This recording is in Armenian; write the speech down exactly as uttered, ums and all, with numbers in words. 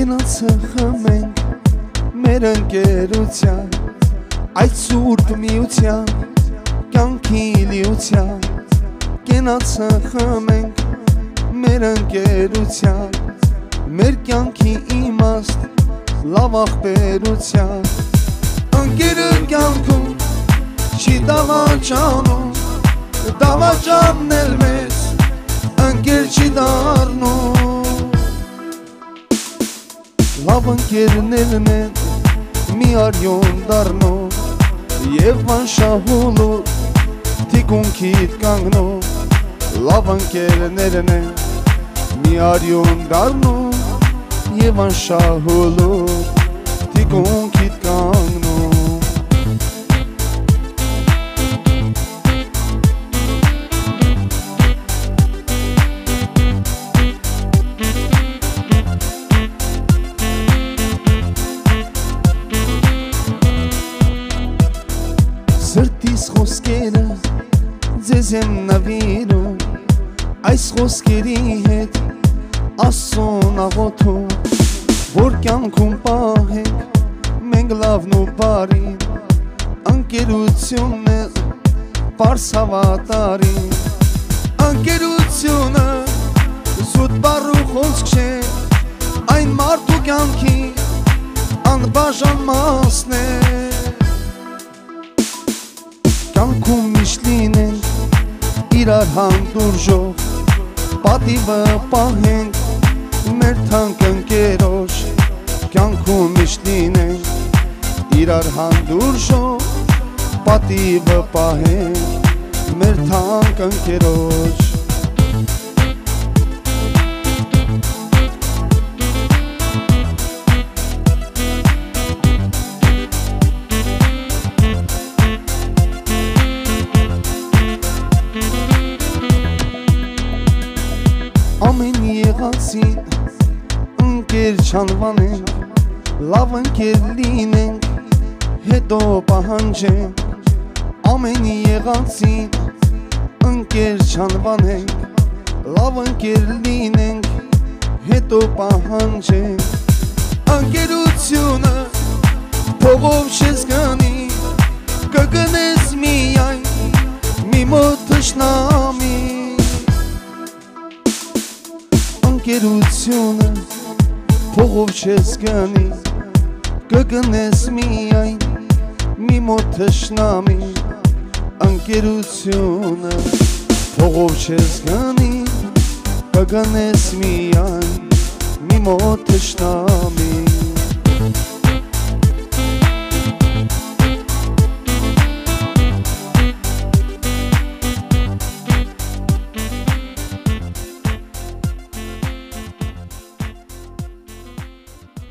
Գնացը խմենք մեր ընկերության, այդ սուրբ միության, կյանքի լիության, գնացը խմենք մեր ընկերության, մեր կյանքի իմաստ, լավ աղբերության, ընկերը կյանքում չի դավաճանում, դավաճանն էլ մեզ ընկեր չի դառնում, լավ ընկերներն են մի արյուն դառնում, և անշահուլուր թիկունքիդ կանգնում, լավ ընկերներն են մի արյուն դառնում, և անշահուլուր թիկունքիդ կանգնում. Սրտիս խոսքերը ձեզ եմ նվիրում, այս խոսքերի հետ Աստծուն աղոթում, որ կյանքում պահենք մենք լավն ու բարին, ընկերությունն էլ պարզ հավատարին, ընկերությունը զուտ բառ ու խոսք չէ, այն մարդու կյանքի անբաժան մասն է. Կյանքում միշտ լինենք իրար հանդուրժող, պատիվը պահենք մեր թանկ ընկերոջ, կյանքում միշտ լինենք իրար հանդուրժող, պատիվը պահենք մեր թանկ ընկերոջ. Ամեն եղածին ընկեր չանվանենք, լավ ընկեր լինենք, հետո պահանջենք, ամեն եղածին ընկեր չանվանենք, լավ ընկեր լինենք, հետո պահանջենք, ընկերությունը փողով չես գնի, կգնես միայն մի մոտ թշնամի, ընկերությունը փողով չես գնի, կգնես միայն մի մոտ թշնամի, ընկերությունը փողով չես գնի, կգնես միայն